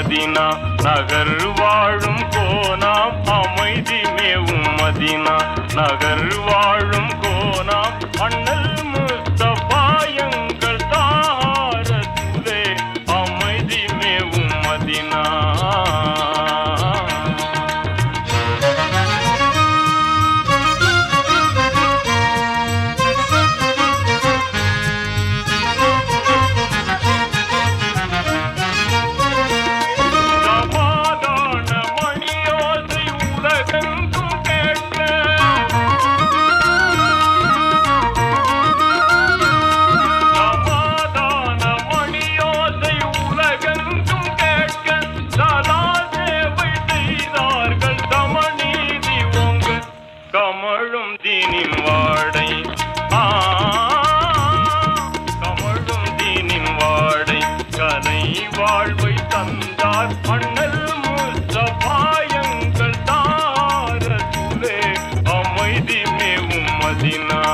Medina நகர் வாழும் கோனாம் அமைதி மேவும் மதினா நகர் வாழும் கோனாம் அண்ணல் முஸ்தபா எங்கள் தாரத்துலே அமைதி மேவும் மதினா கமழும் தீனின் வாடை கமழும் தீனின் வாடை கலை வாழ்வை தந்தார் அண்ணல் முஸ்தபா எங்கள் தாரத்துலே அமைதி மேவும் மதினா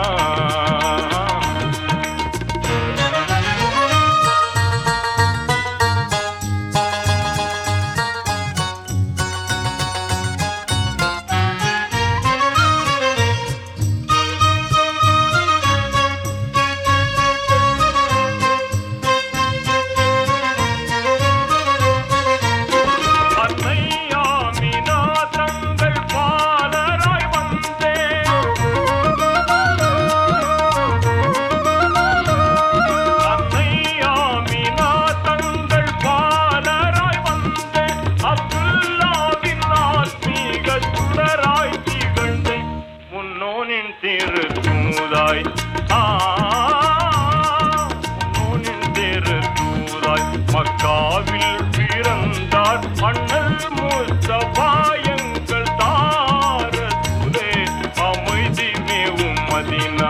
திருத்தூதாய் திருத்தூதாய் மக்காவில் பிறந்தார் அண்ணல் முஸ்தபா எங்கள் தாரத்துலே அமைதி மேவும் மதினா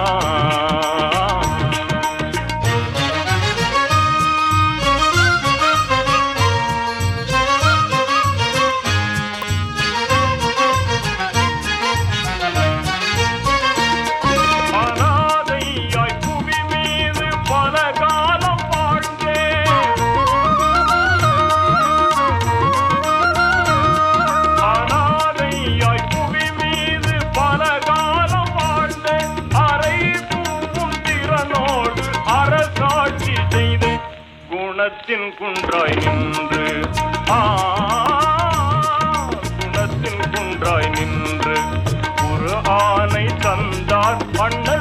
குணத்தின் குன்றாய் நின்று குணத்தின் குன்றாய் நின்று ஒரு ஆணை தந்தார் அண்ணல்